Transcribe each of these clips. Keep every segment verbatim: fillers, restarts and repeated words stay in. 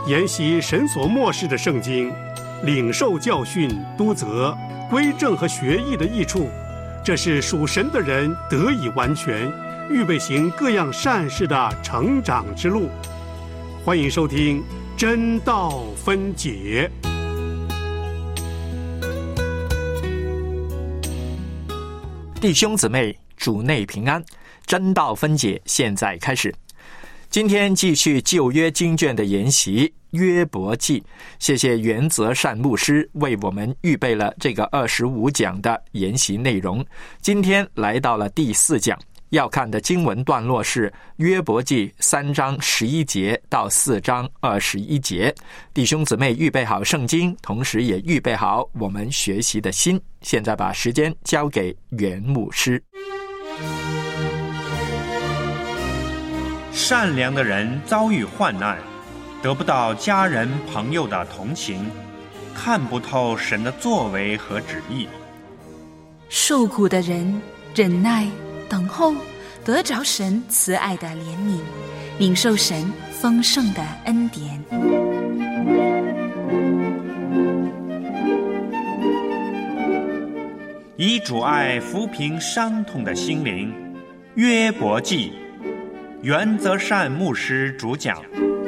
研习神所默示的圣经，领受教训、督责、归正和学艺的益处，这是属神的人得以完全，预备行各样善事的成长之路。欢迎收听真道分解。 弟兄姊妹，主内平安，真道分解现在开始。今天继续旧约经卷的研习约伯记，谢谢袁泽善牧师为我们预备了这个二十五讲的研习内容。今天来到了第四讲，要看的经文段落是约伯记三章十一节到四章二十一节。弟兄姊妹预备好圣经，同时也预备好我们学习的心。现在把时间交给袁牧师。 善良的人遭遇患难，得不到家人朋友的同情，看不透神的作为和旨意。 受苦的人忍耐等候，得着神慈爱的怜悯，领受神丰盛的恩典。 以主爱抚平伤痛的心灵，约伯记，袁泽善牧师主讲。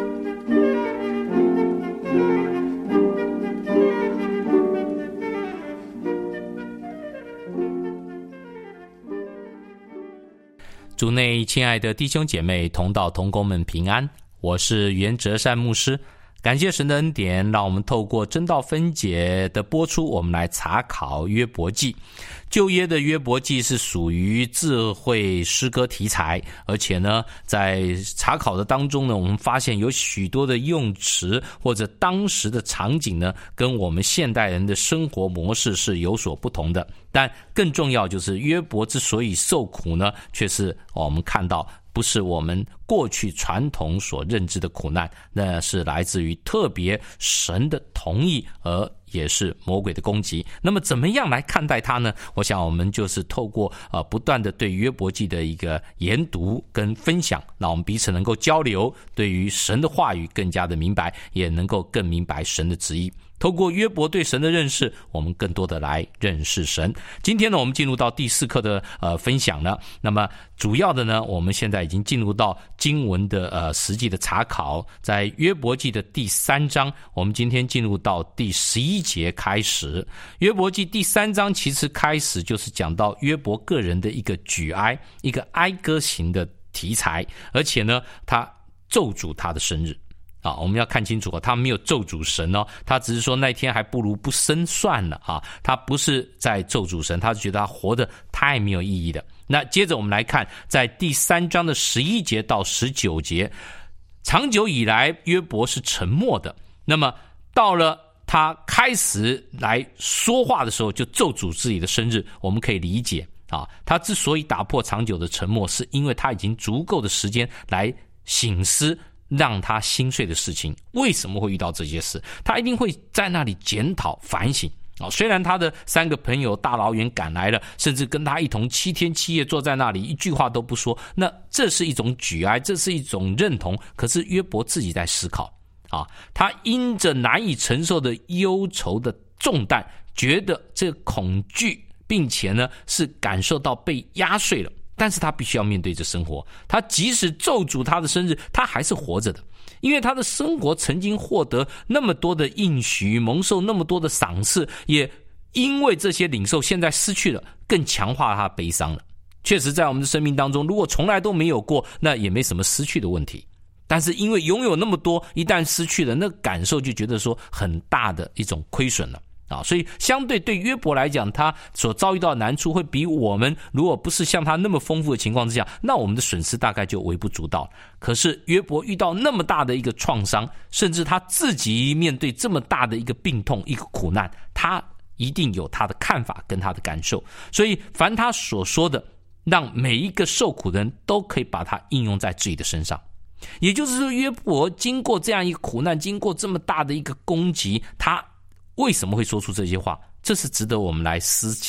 主内亲爱的弟兄姐妹同道同工们平安，我是袁泽善牧师。感谢神的恩典，让我们透过真道分解的播出，我们来查考约伯记。旧约的约伯记是属于智慧诗歌题材，而且呢在查考的当中呢，我们发现有许多的用词或者当时的场景呢，跟我们现代人的生活模式是有所不同的。但更重要就是约伯之所以受苦呢，却是我们看到不是我们过去传统所认知的苦难，那是来自于特别神的同意，而也是魔鬼的攻击。那么怎么样来看待它呢？我想我们就是透过呃不断的对约伯记的一个研读跟分享，让我们彼此能够交流，对于神的话语更加的明白，也能够更明白神的旨意。透过约伯对神的认识，我们更多的来认识神。今天呢，我们进入到第四课的呃分享了。那么主要的呢，我们现在已经进入到经文的呃实际的查考，在约伯记的第三章，我们今天进入到第十一节开始。约伯记第三章其实开始就是讲到约伯个人的一个举哀，一个哀歌型的题材，而且呢，他咒诅他的生日。啊，我们要看清楚，他没有咒诅神哦，他只是说那天还不如不生算了啊，他不是在咒诅神，他觉得他活得太没有意义了。那接着我们来看，在第三章的十一节到十九节，长久以来约伯是沉默的，那么到了他开始来说话的时候，就咒诅自己的生日。我们可以理解啊，他之所以打破长久的沉默，是因为他已经足够的时间来省思让他心碎的事情，为什么会遇到这些事，他一定会在那里检讨反省。哦，虽然他的三个朋友大老远赶来了，甚至跟他一同七天七夜坐在那里，一句话都不说，那这是一种举哀，这是一种认同。可是约伯自己在思考啊，他因着难以承受的忧愁的重担，觉得这个恐惧，并且呢是感受到被压碎了。但是他必须要面对着生活，他即使咒诅他的生日，他还是活着的，因为他的生活曾经获得那么多的应许，蒙受那么多的赏赐，也因为这些领受现在失去了，更强化他的悲伤了。确实在我们的生命当中，如果从来都没有过，那也没什么失去的问题，但是因为拥有那么多，一旦失去了，那感受就觉得说很大的一种亏损了啊，所以相对对约伯来讲，他所遭遇到的难处会比我们如果不是像他那么丰富的情况之下，那我们的损失大概就微不足道。可是约伯遇到那么大的一个创伤，甚至他自己面对这么大的一个病痛，一个苦难，他一定有他的看法跟他的感受。所以凡他所说的，让每一个受苦的人都可以把它应用在自己的身上。也就是说，约伯经过这样一个苦难，经过这么大的一个攻击，他为什么会说出这些话？这是值得我们来思想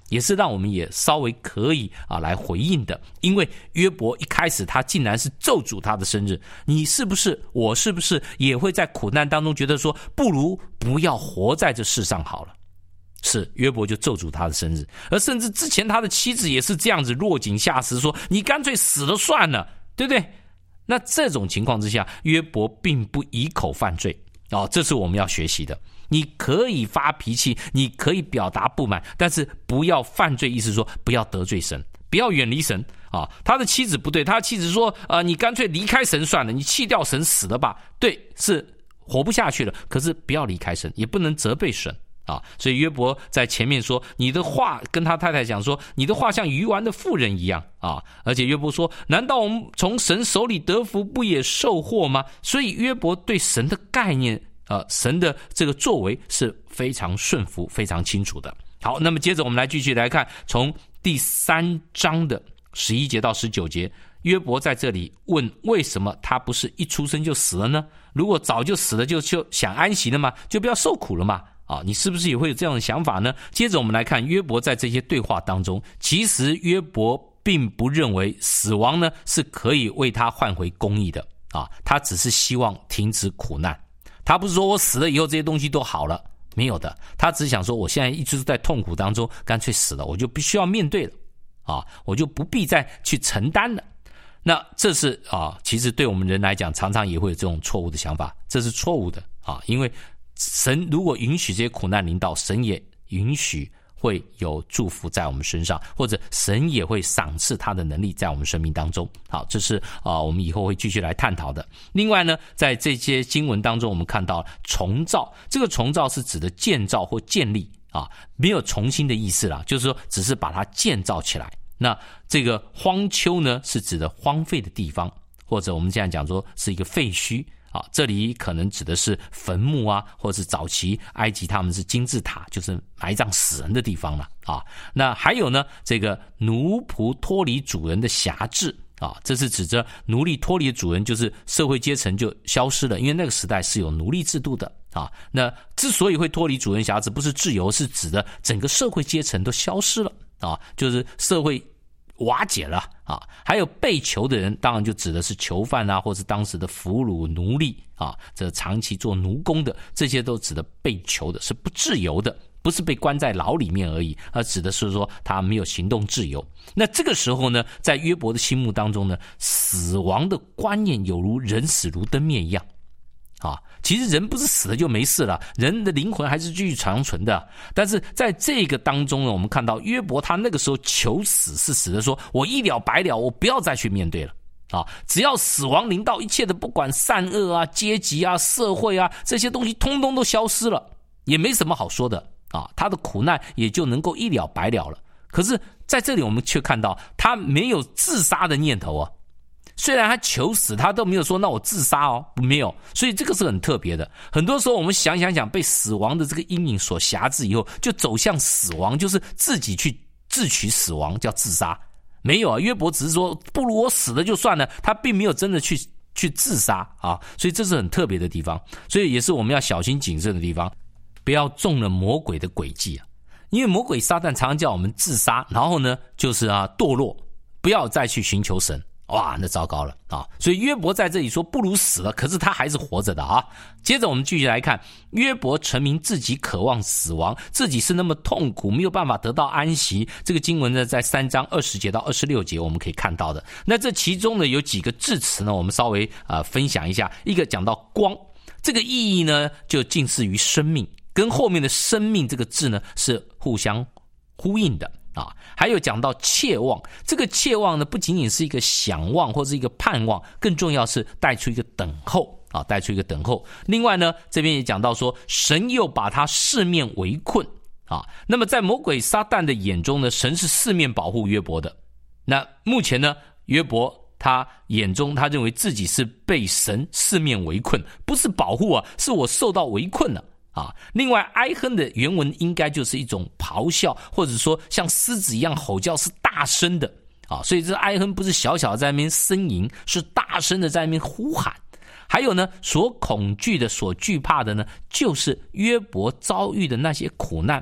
也是让我们也稍微可以啊来回应的。因为约伯一开始他竟然是咒诅他的生日，你是不是我是不是也会在苦难当中觉得说，不如不要活在这世上好了？是，约伯就咒诅他的生日，而甚至之前他的妻子也是这样子落井下石，说你干脆死了算了，对不对？那这种情况之下，约伯并不以口犯罪哦，这是我们要学习的。你可以发脾气，你可以表达不满，但是不要犯罪，意思说不要得罪神，不要远离神啊。他的妻子不对，他的妻子说呃，你干脆离开神算了，你弃掉神死了吧。对，是活不下去了，可是不要离开神，也不能责备神啊。所以约伯在前面说，你的话跟他太太讲说，你的话像愚顽的妇人一样啊。而且约伯说，难道我们从神手里得福，不也受祸吗？所以约伯对神的概念呃，神的这个作为是非常顺服、非常清楚的。好，那么接着我们来继续来看，从第三章的十一节到十九节，约伯在这里问，为什么他不是一出生就死了呢？如果早就死了，就就想安息了嘛，就不要受苦了嘛。啊，你是不是也会有这样的想法呢？接着我们来看约伯在这些对话当中，其实约伯并不认为死亡呢是可以为他换回公义的啊，他只是希望停止苦难。他不是说我死了以后这些东西都好了，没有的，他只想说我现在一直在痛苦当中，干脆死了，我就必须要面对了啊，我就不必再去承担了。那这是啊，其实对我们人来讲，常常也会有这种错误的想法，这是错误的啊，因为神如果允许这些苦难临到，神也允许会有祝福在我们身上，或者神也会赏赐他的能力在我们生命当中。好，这是啊、呃、我们以后会继续来探讨的。另外呢，在这些经文当中，我们看到重造，这个重造是指的建造或建立啊，没有重新的意思啦，就是说只是把它建造起来。那这个荒丘呢，是指的荒废的地方，或者我们这样讲说是一个废墟。啊，这里可能指的是坟墓啊，或者是早期埃及他们是金字塔，就是埋葬死人的地方了啊。那还有呢，这个奴仆脱离主人的辖制啊，这是指着奴隶脱离主人，就是社会阶层就消失了，因为那个时代是有奴隶制度的啊。那之所以会脱离主人辖制，不是自由，是指的整个社会阶层都消失了啊，就是社会瓦解了啊。还有被囚的人，当然就指的是囚犯啊，或是当时的俘虏奴隶啊，这长期做奴工的，这些都指的被囚的，是不自由的，不是被关在牢里面而已，而指的是说他没有行动自由。那这个时候呢，在约伯的心目当中呢，死亡的观念有如人死如灯灭一样啊，其实人不是死了就没事了，人的灵魂还是继续长存的。但是在这个当中呢，我们看到约伯他那个时候求死是死的说，我一了百了，我不要再去面对了啊！只要死亡临到，一切的不管善恶啊、阶级啊、社会啊，这些东西通通都消失了，也没什么好说的啊，他的苦难也就能够一了百了了。可是在这里我们却看到他没有自杀的念头啊。虽然他求死，他都没有说那我自杀哦，没有，所以这个是很特别的。很多时候我们想想想，被死亡的这个阴影所辖制以后，就走向死亡，就是自己去自取死亡，叫自杀。没有啊，约伯只是说不如我死了就算了，他并没有真的去去自杀啊，所以这是很特别的地方，所以也是我们要小心谨慎的地方，不要中了魔鬼的诡计啊。因为魔鬼撒旦常常叫我们自杀，然后呢就是啊堕落，不要再去寻求神。哇，那糟糕了啊！所以约伯在这里说不如死了，可是他还是活着的啊。接着我们继续来看，约伯陈明自己渴望死亡，自己是那么痛苦，没有办法得到安息。这个经文呢，在三章二十节到二十六节我们可以看到的。那这其中呢有几个字词呢，我们稍微呃分享一下。一个讲到光，这个意义呢就近似于生命，跟后面的生命这个字呢是互相呼应的。啊，还有讲到切望，这个切望呢，不仅仅是一个想望或是一个盼望，更重要是带出一个等候啊，带出一个等候。另外呢，这边也讲到说，神又把他四面围困啊。那么在魔鬼撒旦的眼中呢，神是四面保护约伯的。那目前呢，约伯他眼中他认为自己是被神四面围困，不是保护啊，是我受到围困了。啊，另外哀哼的原文应该就是一种咆哮，或者说像狮子一样吼叫，是大声的啊，所以这哀哼不是小小的在那边呻吟，是大声的在那边呼喊。还有呢，所恐惧的、所惧怕的呢，就是约伯遭遇的那些苦难，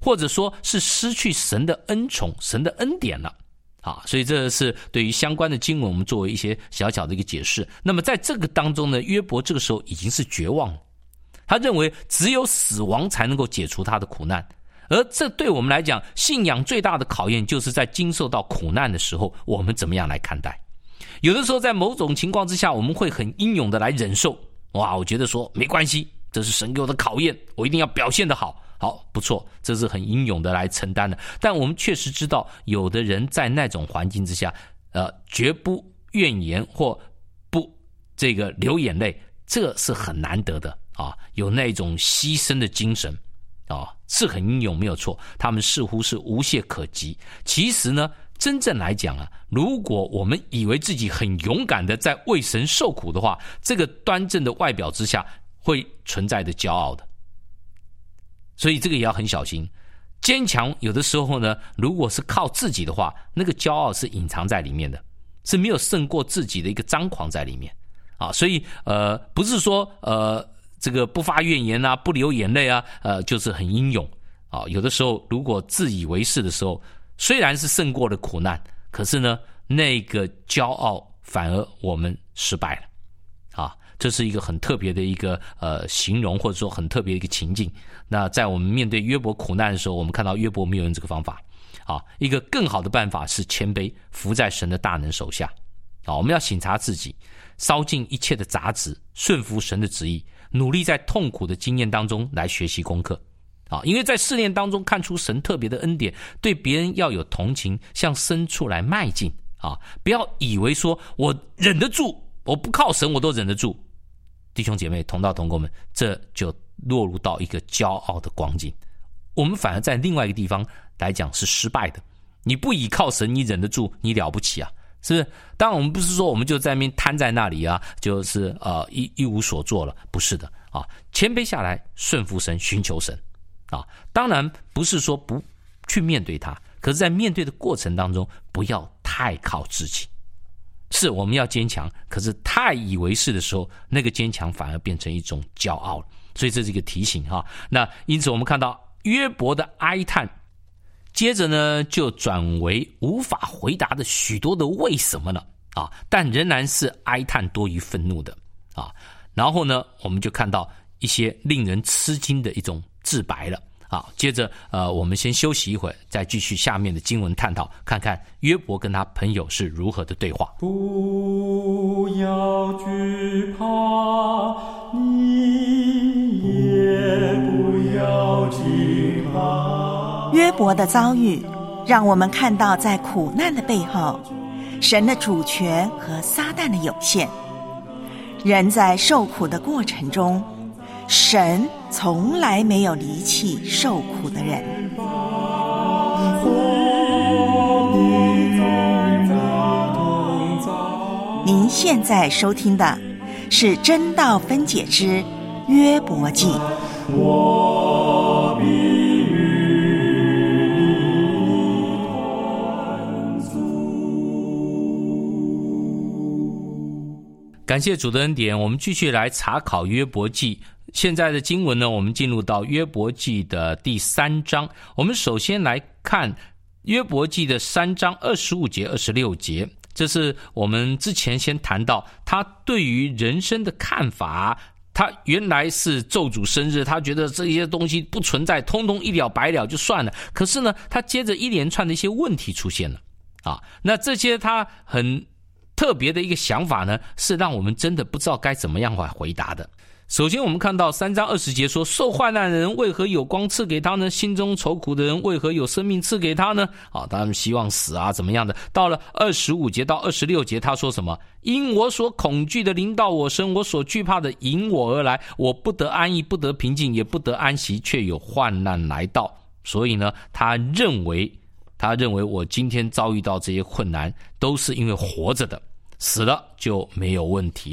或者说是失去神的恩宠、神的恩典了。啊，所以这是对于相关的经文我们作为一些小小的一个解释。那么在这个当中呢，约伯这个时候已经是绝望了，他认为只有死亡才能够解除他的苦难，而这对我们来讲，信仰最大的考验就是在经受到苦难的时候，我们怎么样来看待。有的时候在某种情况之下，我们会很英勇的来忍受，哇，我觉得说没关系，这是神给我的考验，我一定要表现得好。好，不错，这是很英勇的来承担的。但我们确实知道，有的人在那种环境之下，呃，绝不怨言或不这个流眼泪，这是很难得的啊。有那种牺牲的精神啊，是很英勇，没有错。他们似乎是无懈可击。其实呢，真正来讲啊，如果我们以为自己很勇敢的在为神受苦的话，这个端正的外表之下会存在的骄傲的。所以这个也要很小心。坚强有的时候呢，如果是靠自己的话，那个骄傲是隐藏在里面的，是没有胜过自己的一个张狂在里面啊。所以呃，不是说呃这个不发怨言啊，不流眼泪啊，呃就是很英勇啊。有的时候如果自以为是的时候，虽然是胜过了苦难，可是呢，那个骄傲反而我们失败了啊。这是一个很特别的一个呃形容，或者说很特别的一个情境。那在我们面对约伯苦难的时候，我们看到约伯没有用这个方法啊。一个更好的办法是谦卑，服在神的大能手下啊。我们要省察自己，烧尽一切的杂质，顺服神的旨意，努力在痛苦的经验当中来学习功课啊。因为在试炼当中看出神特别的恩典，对别人要有同情，向深处来迈进啊。不要以为说我忍得住，我不靠神我都忍得住。弟兄姐妹同道同工们，这就落入到一个骄傲的光景。我们反而在另外一个地方来讲是失败的。你不倚靠神，你忍得住，你了不起啊，是不是？当然我们不是说我们就在那边瘫在那里啊，就是呃一一无所做了，不是的啊。谦卑下来，顺服神，寻求神啊。当然不是说不去面对他，可是在面对的过程当中，不要太靠自己。是我们要坚强，可是太以为是的时候，那个坚强反而变成一种骄傲了。所以这是一个提醒哈。那因此我们看到约伯的哀叹，接着呢就转为无法回答的许多的为什么呢啊？但仍然是哀叹多于愤怒的啊。然后呢，我们就看到一些令人吃惊的一种自白了。好，接着呃，我们先休息一会儿，再继续下面的经文探讨，看看约伯跟他朋友是如何的对话。 不要惧怕，你也不要惧怕。 约伯的遭遇让我们看到，在苦难的背后，神的主权和撒旦的有限。人在受苦的过程中，神从来没有离弃受苦的人。您现在收听的是真道分解之约伯记。 我必与你同住。 感谢主的恩典，我们继续来查考约伯记。现在的经文呢，我们进入到约伯记的第三章。我们首先来看约伯记的三章二十五节、二十六节。这是我们之前先谈到他对于人生的看法。他原来是咒诅生日，他觉得这些东西不存在，通通一了百了就算了。可是呢，他接着一连串的一些问题出现了啊。那这些他很特别的一个想法呢，是让我们真的不知道该怎么样来回答的。首先我们看到三章二十节说，受患难的人为何有光赐给他呢？心中愁苦的人为何有生命赐给他呢？啊，他们希望死啊，怎么样的？到了二十五节到二十六节，他说什么？因我所恐惧的临到我身，我所惧怕的迎我而来，我不得安逸，不得平静，也不得安息，却有患难来到。所以呢，他认为他认为我今天遭遇到这些困难，都是因为活着的，死了就没有问题了。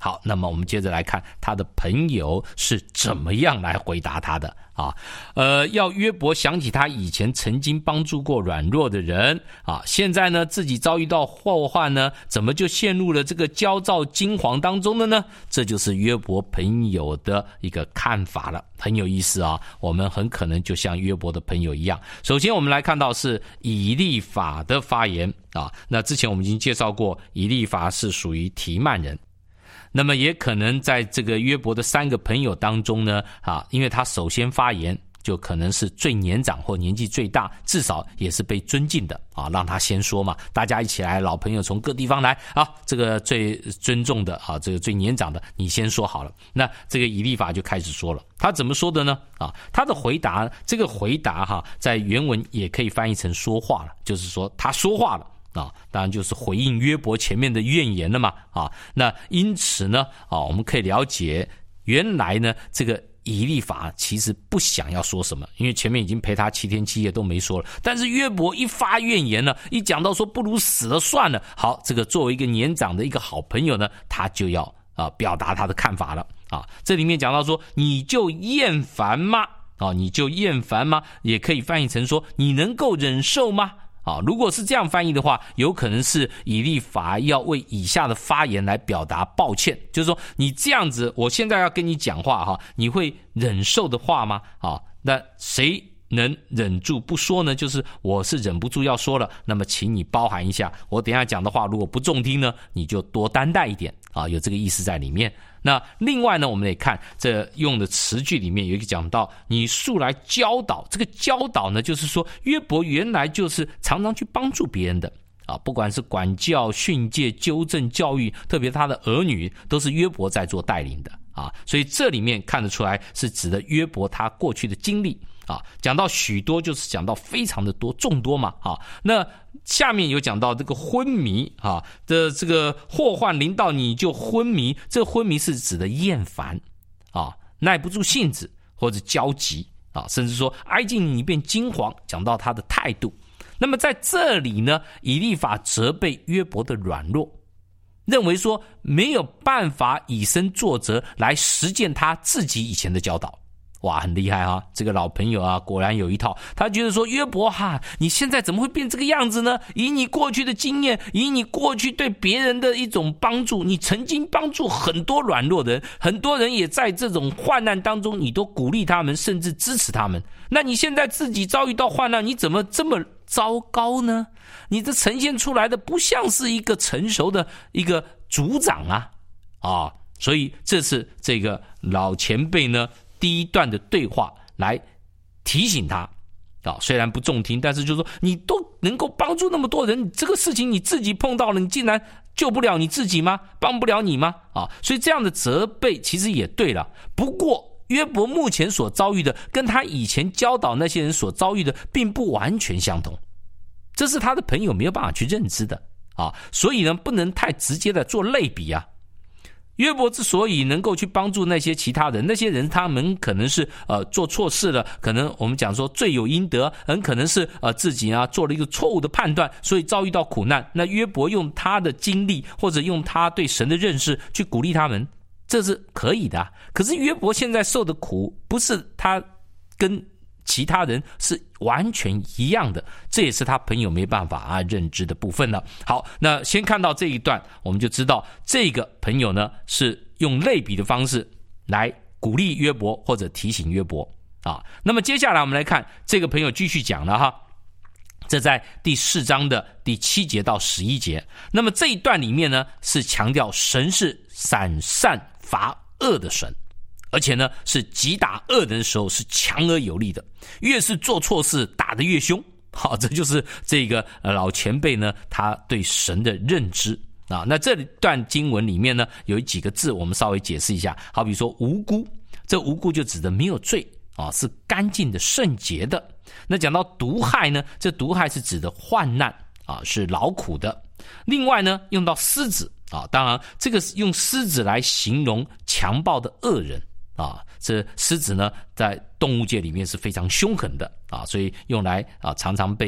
好，那么我们接着来看他的朋友是怎么样来回答他的啊。呃，要约伯想起他以前曾经帮助过软弱的人啊，现在呢自己遭遇到祸患呢，怎么就陷入了这个焦躁惊惶当中的呢？这就是约伯朋友的一个看法了，很有意思啊。我们很可能就像约伯的朋友一样。首先我们来看到是以利法的发言啊，那之前我们已经介绍过，以利法是属于提曼人。那么也可能在这个约伯的三个朋友当中呢，啊，因为他首先发言，就可能是最年长或年纪最大，至少也是被尊敬的啊，让他先说嘛，大家一起来，老朋友从各地方来啊，这个最尊重的啊，这个最年长的你先说好了。那这个以利法就开始说了，他怎么说的呢？啊，他的回答，这个回答哈，在原文也可以翻译成说话了，就是说他说话了。啊，当然就是回应约伯前面的怨言了嘛。啊，那因此呢，啊，我们可以了解，原来呢，这个以利法其实不想要说什么，因为前面已经陪他七天七夜都没说了。但是约伯一发怨言呢，一讲到说不如死了算了，好，这个作为一个年长的一个好朋友呢，他就要啊表达他的看法了。啊，这里面讲到说，你就厌烦吗？啊，你就厌烦吗？也可以翻译成说，你能够忍受吗？啊，如果是这样翻译的话，有可能是以利法要为以下的发言来表达抱歉，就是说你这样子，我现在要跟你讲话哈，你会忍受的话吗？啊，那谁能忍住不说呢？就是我是忍不住要说了，那么请你包涵一下，我等一下讲的话如果不中听呢，你就多担待一点啊，有这个意思在里面。那另外呢，我们得看这用的词句里面有一个讲到，你素来教导，这个教导呢，就是说约伯原来就是常常去帮助别人的啊，不管是管教、训诫、纠正、教育，特别他的儿女都是约伯在做带领的啊，所以这里面看得出来是指的约伯他过去的经历啊，讲到许多就是讲到非常的多，众多嘛啊。那下面有讲到这个昏迷啊的这个祸患临到你就昏迷，这个昏迷是指的厌烦啊，耐不住性子或者焦急啊，甚至说挨近你便惊惶，讲到他的态度。那么在这里呢，以利法责备约伯的软弱，认为说没有办法以身作则来实践他自己以前的教导。哇，很厉害啊！这个老朋友啊，果然有一套。他觉得说，约伯哈，你现在怎么会变这个样子呢？以你过去的经验，以你过去对别人的一种帮助，你曾经帮助很多软弱的人，很多人也在这种患难当中，你都鼓励他们，甚至支持他们。那你现在自己遭遇到患难，你怎么这么糟糕呢？你这呈现出来的不像是一个成熟的一个族长啊！啊，所以这是这个老前辈呢第一段的对话来提醒他啊，虽然不中听，但是就是说你都能够帮助那么多人，这个事情你自己碰到了，你竟然救不了你自己吗？帮不了你吗？啊，所以这样的责备其实也对了。不过约伯目前所遭遇的跟他以前教导那些人所遭遇的并不完全相同，这是他的朋友没有办法去认知的啊，所以呢不能太直接的做类比啊。约伯之所以能够去帮助那些其他人，那些人他们可能是呃做错事了，可能我们讲说罪有应得，很可能是呃自己啊做了一个错误的判断，所以遭遇到苦难。那约伯用他的经历或者用他对神的认识去鼓励他们，这是可以的啊。可是约伯现在受的苦不是他跟其他人是完全一样的，这也是他朋友没办法啊认知的部分了。好，那先看到这一段，我们就知道这个朋友呢是用类比的方式来鼓励约伯或者提醒约伯啊。那么接下来我们来看这个朋友继续讲了哈，这在第四章的第七节到十一节。那么这一段里面呢是强调神是闪善罚恶的神，而且呢是击打恶人的时候是强而有力的，越是做错事打得越凶。好，这就是这个老前辈呢他对神的认知啊。那这段经文里面呢有几个字我们稍微解释一下，好比说无辜，这无辜就指的没有罪啊，是干净的圣洁的。那讲到毒害呢，这毒害是指的患难啊，是劳苦的。另外呢用到狮子啊，当然这个用狮子来形容强暴的恶人啊，这狮子呢在动物界里面是非常凶狠的啊，所以用来啊常常被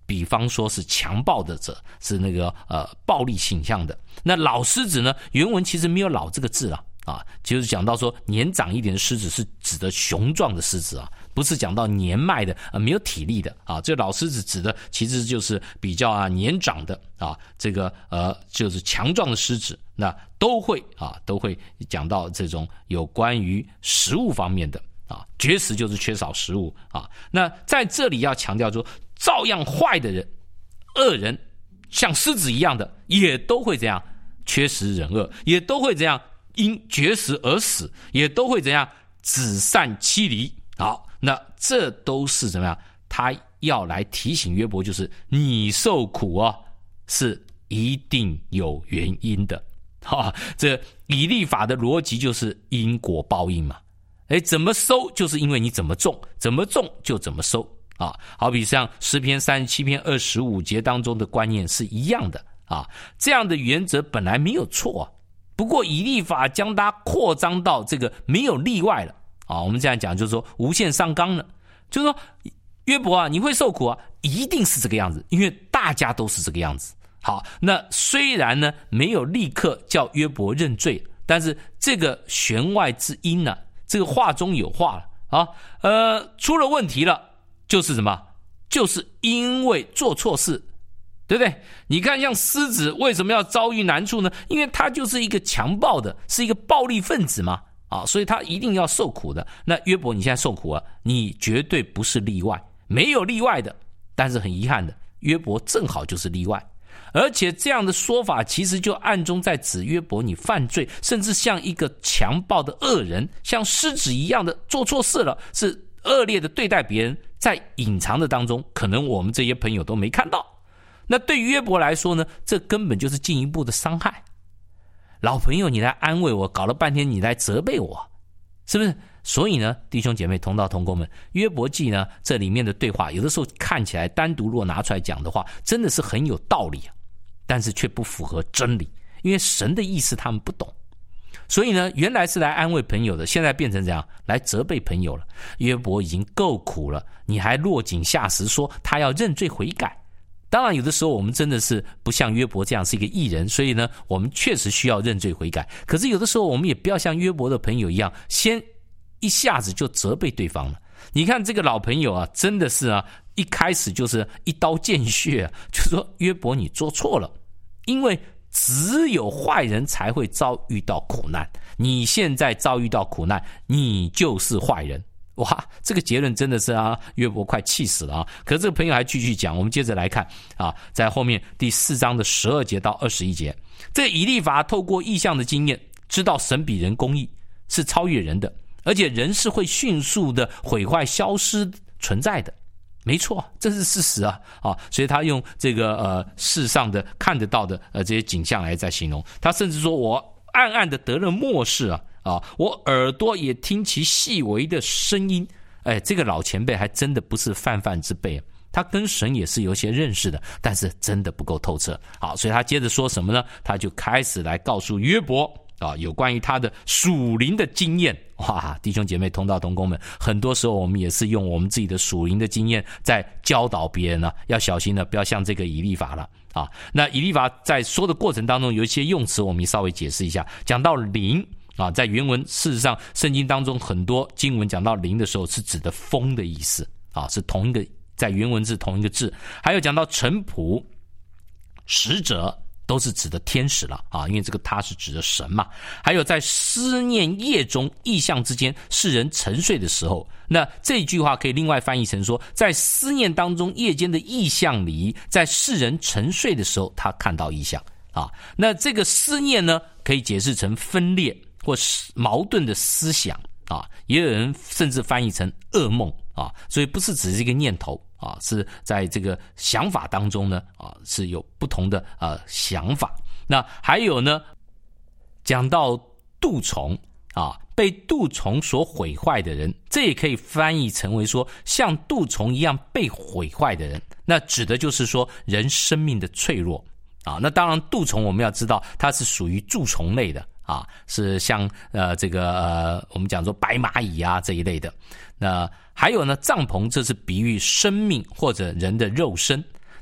比方说是强暴的者，是那个呃暴力倾向的。那老狮子呢，原文其实没有老这个字啦，啊，就是讲到说年长一点的狮子是指的雄壮的狮子啊，不是讲到年迈的呃没有体力的啊。这老狮子指的其实就是比较啊年长的啊，这个呃就是强壮的狮子，那都会啊都会讲到这种有关于食物方面的啊，绝食就是缺少食物啊。那在这里要强调说，照样坏的人、恶人，像狮子一样的，也都会这样缺食忍饿，也都会这样因绝食而死，也都会怎样子散妻离。好，那这都是怎么样？他要来提醒约伯，就是你受苦啊，是一定有原因的。哈，这以利法的逻辑就是因果报应嘛。哎，怎么收，就是因为你怎么种，怎么种就怎么收啊。好比像诗篇三十七篇二十五节当中的观念是一样的啊。这样的原则本来没有错啊。不过以利法将它扩张到这个没有例外了啊，我们这样讲就是说无限上纲了，就是说约伯啊，你会受苦啊，一定是这个样子，因为大家都是这个样子。好，那虽然呢没有立刻叫约伯认罪，但是这个弦外之音呢、啊，这个话中有话了啊，呃，出了问题了，就是什么？就是因为做错事。对不对？你看像狮子为什么要遭遇难处呢？因为他就是一个强暴的，是一个暴力分子嘛，啊，所以他一定要受苦的。那约伯你现在受苦啊，你绝对不是例外，没有例外的。但是很遗憾的，约伯正好就是例外。而且这样的说法其实就暗中在指约伯你犯罪，甚至像一个强暴的恶人，像狮子一样的做错事了，是恶劣的对待别人，在隐藏的当中，可能我们这些朋友都没看到。那对于约伯来说呢，这根本就是进一步的伤害。老朋友你来安慰我，搞了半天你来责备我，是不是？所以呢，弟兄姐妹同道同工们，约伯记呢这里面的对话有的时候看起来单独若拿出来讲的话，真的是很有道理啊，但是却不符合真理，因为神的意思他们不懂。所以呢，原来是来安慰朋友的，现在变成这样来责备朋友了。约伯已经够苦了，你还落井下石说他要认罪悔改。当然有的时候我们真的是不像约伯这样是一个义人，所以呢我们确实需要认罪悔改。可是有的时候我们也不要像约伯的朋友一样，先一下子就责备对方了。你看这个老朋友啊，真的是啊，一开始就是一刀见血啊，就说约伯你做错了，因为只有坏人才会遭遇到苦难，你现在遭遇到苦难，你就是坏人。哇，这个结论真的是啊，约伯快气死了啊！可是这个朋友还继续讲，我们接着来看啊，在后面第四章的十二节到二十一节，这以利法透过异象的经验，知道神比人公义，是超越人的，而且人是会迅速的毁坏、消失存在的。没错，这是事实啊！啊，所以他用这个呃世上的看得到的呃这些景象来在形容，他甚至说我暗暗的得了默示啊。啊，我耳朵也听其细微的声音。哎，这个老前辈还真的不是泛泛之辈，他跟神也是有些认识的，但是真的不够透彻。好，所以他接着说什么呢？他就开始来告诉约伯啊，有关于他的属灵的经验。哇，弟兄姐妹同道同工们，很多时候我们也是用我们自己的属灵的经验在教导别人呢、啊，要小心的，不要像这个以利法了啊。那以利法在说的过程当中，有一些用词我们稍微解释一下，讲到灵。啊，在原文事实上圣经当中很多经文讲到灵的时候是指的风的意思啊，是同一个，在原文是同一个字。还有讲到臣仆、使者都是指的天使了啊，因为这个他是指的神嘛。还有在思念夜中异象之间，世人沉睡的时候，那这句话可以另外翻译成说，在思念当中夜间的异象里，在世人沉睡的时候他看到异象啊。那这个思念呢，可以解释成分裂或矛盾的思想啊，也有人甚至翻译成噩梦啊，所以不是只是一个念头啊，是在这个想法当中呢啊是有不同的呃想法。那还有呢，讲到蠹虫啊，被蠹虫所毁坏的人，这也可以翻译成为说像蠹虫一样被毁坏的人，那指的就是说人生命的脆弱啊。那当然蠹虫我们要知道它是属于蛀虫类的啊，是像呃这个呃我们讲说白蚂蚁啊这一类的。那还有呢，帐篷，这是比喻生命或者人的肉身。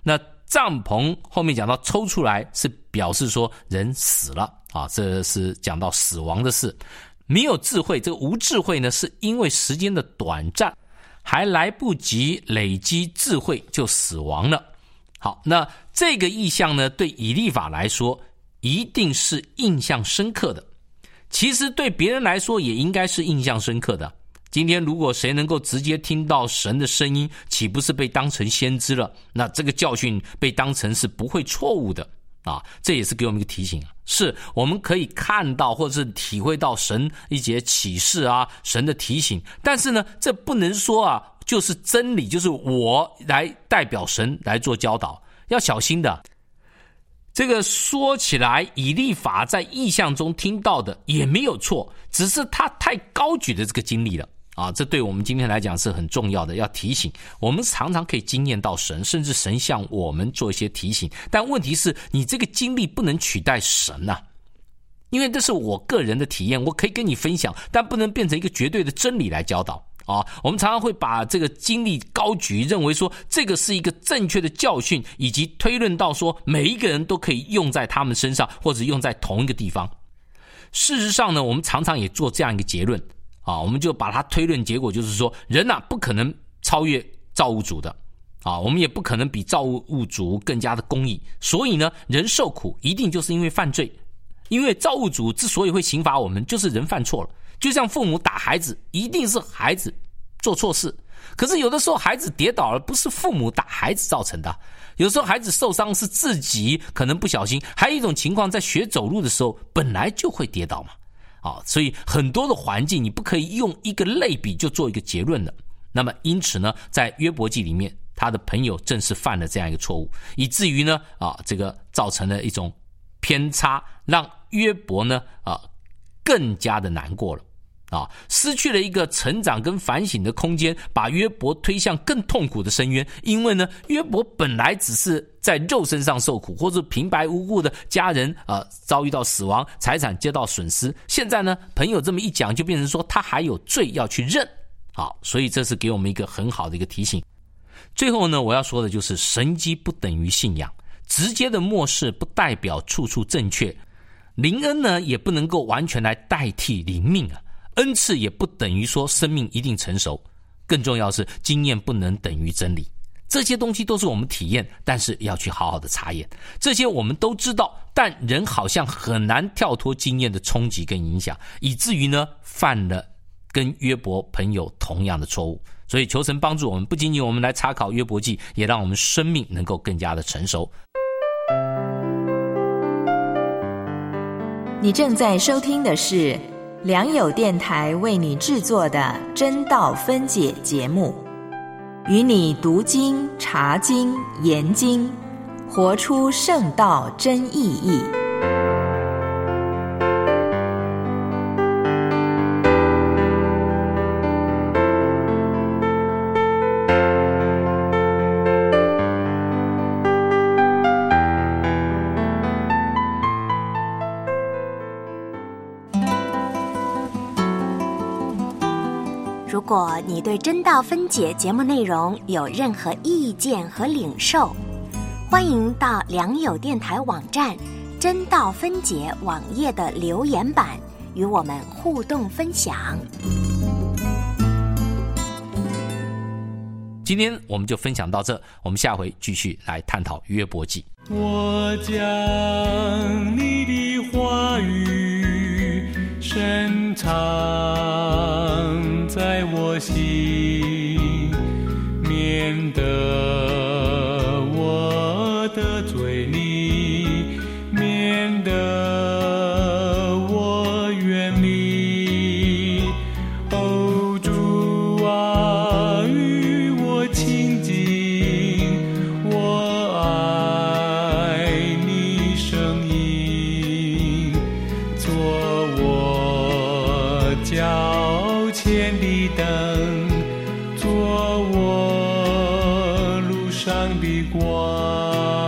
那帐篷后面讲到抽出来，是表示说人死了啊，这是讲到死亡的事。没有智慧，这个无智慧呢，是因为时间的短暂，还来不及累积智慧就死亡了。好，那这个意象呢，对以利法来说一定是印象深刻的，其实对别人来说也应该是印象深刻的。今天如果谁能够直接听到神的声音，岂不是被当成先知了？那这个教训被当成是不会错误的啊，这也是给我们一个提醒啊，是我们可以看到或者是体会到神一节启示啊，神的提醒，但是呢，这不能说啊就是真理，就是我来代表神来做教导，要小心的。这个说起来，以利法在异象中听到的也没有错，只是他太高举的这个经历了啊，这对我们今天来讲是很重要的，要提醒我们常常可以经验到神，甚至神向我们做一些提醒，但问题是你这个经历不能取代神啊，因为这是我个人的体验，我可以跟你分享，但不能变成一个绝对的真理来教导啊。我们常常会把这个经历高举，认为说这个是一个正确的教训，以及推论到说每一个人都可以用在他们身上，或者用在同一个地方。事实上呢，我们常常也做这样一个结论啊，我们就把它推论结果就是说，人啊不可能超越造物主的啊，我们也不可能比造物主更加的公义，所以呢，人受苦一定就是因为犯罪，因为造物主之所以会刑罚我们，就是人犯错了。就像父母打孩子，一定是孩子做错事，可是有的时候孩子跌倒了，不是父母打孩子造成的，有时候孩子受伤是自己可能不小心，还有一种情况，在学走路的时候本来就会跌倒嘛。啊，所以很多的环境你不可以用一个类比就做一个结论的。那么因此呢，在约伯记里面，他的朋友正是犯了这样一个错误，以至于呢啊，这个造成了一种偏差，让约伯呢啊更加的难过了。啊，失去了一个成长跟反省的空间，把约伯推向更痛苦的深渊。因为呢，约伯本来只是在肉身上受苦，或者平白无故的家人呃遭遇到死亡，财产接到损失。现在呢，朋友这么一讲，就变成说他还有罪要去认。好，所以这是给我们一个很好的一个提醒。最后呢，我要说的就是神迹不等于信仰，直接的漠视不代表处处正确，灵恩呢也不能够完全来代替灵命啊。恩赐也不等于说生命一定成熟，更重要是经验不能等于真理。这些东西都是我们体验，但是要去好好的查验。这些我们都知道，但人好像很难跳脱经验的冲击跟影响，以至于呢犯了跟约伯朋友同样的错误。所以求神帮助我们，不仅仅我们来查考约伯记，也让我们生命能够更加的成熟。 你正在收听的是良友电台为你制作的真道分解节目，与你读经、查经、研经，活出圣道真意义。 如果你对真道分解节目内容有任何意见和领受，欢迎到良友电台网站真道分解网页的留言板与我们互动分享。 今天我们就分享到这，我们下回继续来探讨约伯记。 我将你的话语深藏在我心，免得我的罪里，免得我远离。哦，主啊，与我亲近，我爱你声音，做我脚前的灯，做我路上的光。